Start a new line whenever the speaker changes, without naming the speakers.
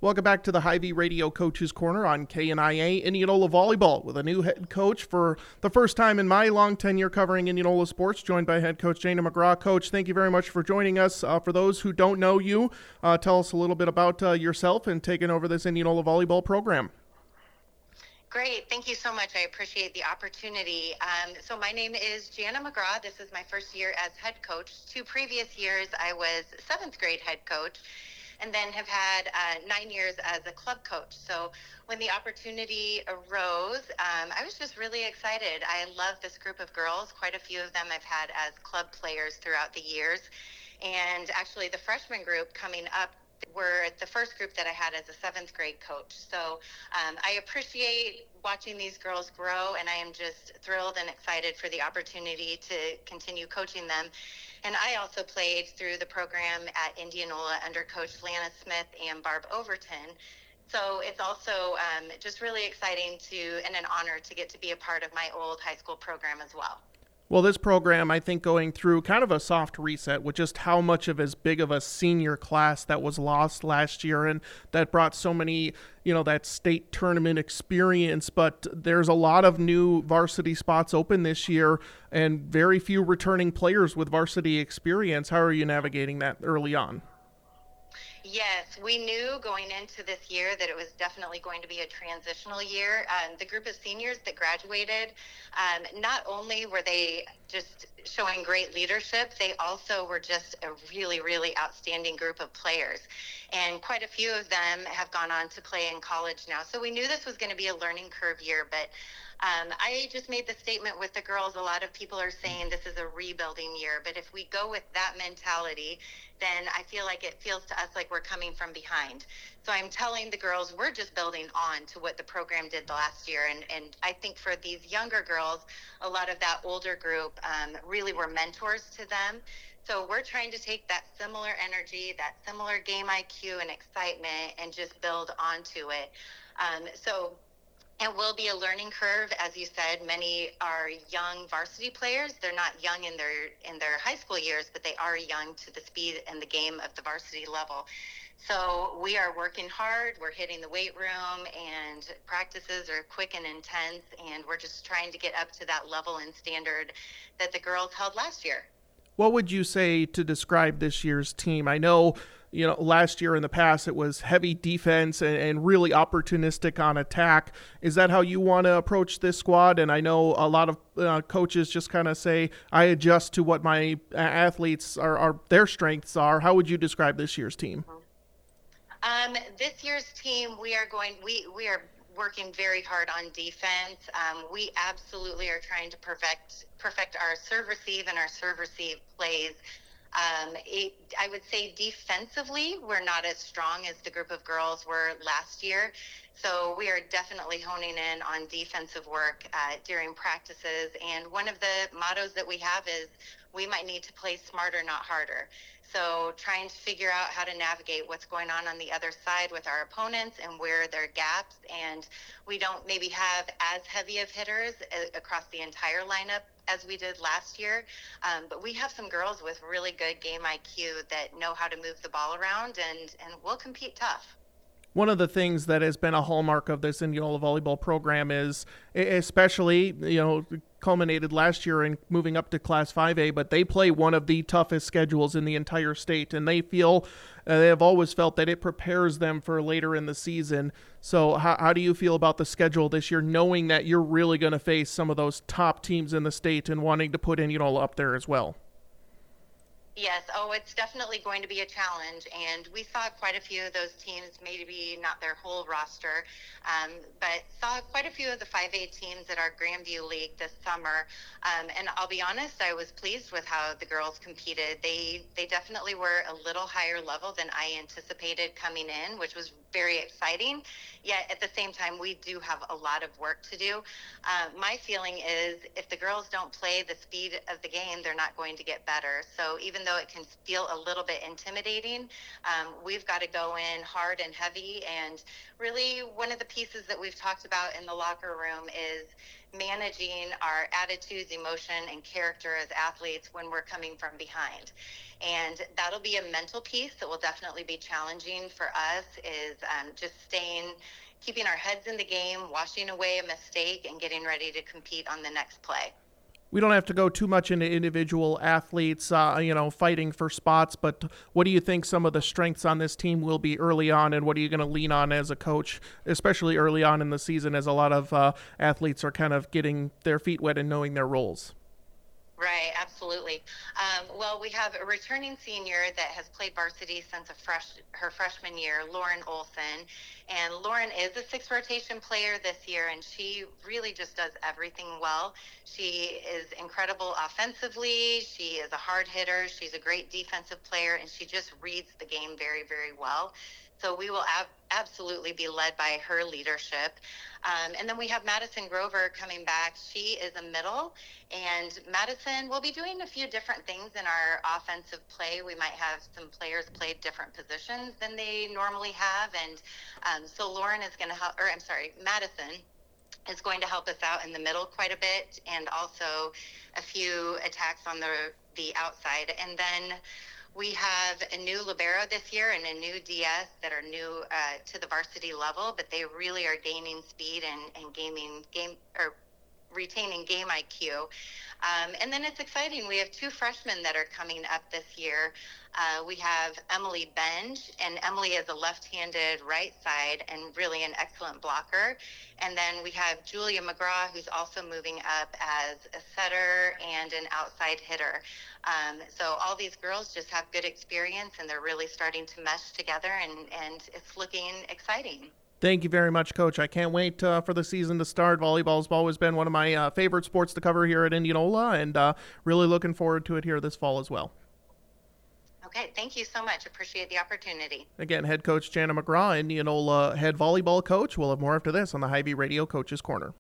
Welcome back to the Hy-Vee Radio Coaches Corner on KNIA Indianola Volleyball with a new head coach for the first time in my long tenure covering Indianola sports, joined by head coach Jana McGraw. Coach, thank you very much for joining us. For those who don't know you, tell us a little bit about yourself and taking over this Indianola Volleyball program.
Great. Thank you so much. I appreciate the opportunity. So my name is Jana McGraw. This is my first year as head coach. 2 previous years, I was 7th grade head coach, and then have had 9 years as a club coach. So when the opportunity arose, I was just really excited. I love this group of girls. Quite a few of them I've had as club players throughout the years. And actually the freshman group coming up were the first group that I had as a 7th grade coach. So I appreciate watching these girls grow, and I am just thrilled and excited for the opportunity to continue coaching them. And I also played through the program at Indianola under Coach Lana Smith and Barb Overton. So it's also just really exciting and an honor to get to be a part of my old high school program as well.
Well, this program, I think, going through kind of a soft reset with just how much of as big of a senior class that was lost last year, and that brought so many, that state tournament experience. But there's a lot of new varsity spots open this year and very few returning players with varsity experience. How are you navigating that early on?
Yes, we knew going into this year that it was definitely going to be a transitional year. The group of seniors that graduated, not only were they just showing great leadership, they also were just a really, really outstanding group of players. And quite a few of them have gone on to play in college now. So we knew this was going to be a learning curve year, but I just made the statement with the girls. A lot of people are saying this is a rebuilding year, but if we go with that mentality, then I feel like it feels to us like we're coming from behind. So I'm telling the girls we're just building on to what the program did last year. And I think for these younger girls, a lot of that older group really were mentors to them. So we're trying to take that similar energy, that similar game IQ and excitement, and just build onto it. So it will be a learning curve. As you said, many are young varsity players. They're not young in their high school years, but they are young to the speed and the game of the varsity level. So we are working hard. We're hitting the weight room, and practices are quick and intense, and we're just trying to get up to that level and standard that the girls held last year.
What would you say to describe this year's team? I know, last year in the past it was heavy defense and really opportunistic on attack. Is that how you want to approach this squad? And I know a lot of coaches just kind of say, I adjust to what my athletes are their strengths are. How would you describe this year's team?
This year's team, we are working very hard on defense. We absolutely are trying to perfect our serve receive and our serve receive plays. I would say defensively, we're not as strong as the group of girls were last year. So we are definitely honing in on defensive work during practices. And one of the mottos that we have is we might need to play smarter, not harder. So trying to figure out how to navigate what's going on the other side with our opponents and where there are gaps. And we don't maybe have as heavy of hitters across the entire lineup as we did last year. But we have some girls with really good game IQ that know how to move the ball around, and we'll compete tough.
One of the things that has been a hallmark of this Indianola volleyball program is, especially, culminated last year in moving up to Class 5A, but they play one of the toughest schedules in the entire state, and they have always felt that it prepares them for later in the season. So how do you feel about the schedule this year, knowing that you're really going to face some of those top teams in the state and wanting to put Indianola up there as well?
Yes. It's definitely going to be a challenge. And we saw quite a few of those teams, maybe not their whole roster, but saw quite a few of the 5A teams at our Grandview League this summer. And I'll be honest, I was pleased with how the girls competed. They definitely were a little higher level than I anticipated coming in, which was very exciting. Yet at the same time, we do have a lot of work to do. My feeling is if the girls don't play the speed of the game, they're not going to get better. So even even though it can feel a little bit intimidating, we've got to go in hard and heavy. And really, one of the pieces that we've talked about in the locker room is managing our attitudes, emotion, and character as athletes when we're coming from behind. And that'll be a mental piece that will definitely be challenging for us, is just keeping our heads in the game, washing away a mistake, and getting ready to compete on the next play.
We don't have to go too much into individual athletes, fighting for spots, but what do you think some of the strengths on this team will be early on, and what are you going to lean on as a coach, especially early on in the season as a lot of athletes are kind of getting their feet wet and knowing their roles?
Right, absolutely. Well, we have a returning senior that has played varsity since her freshman year, Lauren Olson. And Lauren is a sixth rotation player this year, and she really just does everything well. She is incredible offensively. She is a hard hitter. She's a great defensive player, and she just reads the game very, very well. So we will absolutely be led by her leadership. And then we have Madison Grover coming back. She is a middle, and Madison will be doing a few different things in our offensive play. We might have some players play different positions than they normally have. And so Madison is going to help us out in the middle quite a bit, and also a few attacks on the outside. And then we have a new libero this year and a new DS that are new to the varsity level, but they really are gaining speed and retaining game IQ. And then it's exciting. We have two freshmen that are coming up this year. We have Emily Benge, and Emily is a left-handed right side and really an excellent blocker. And then we have Julia McGraw, who's also moving up as a setter and an outside hitter. So all these girls just have good experience, and they're really starting to mesh together, and it's looking exciting.
Thank you very much, Coach. I can't wait for the season to start. Volleyball's always been one of my favorite sports to cover here at Indianola, and really looking forward to it here this fall as well.
Okay, thank you so much. Appreciate the opportunity.
Again, head coach Jana McGraw, Indianola head volleyball coach. We'll have more after this on the Hy-Vee Radio Coaches Corner.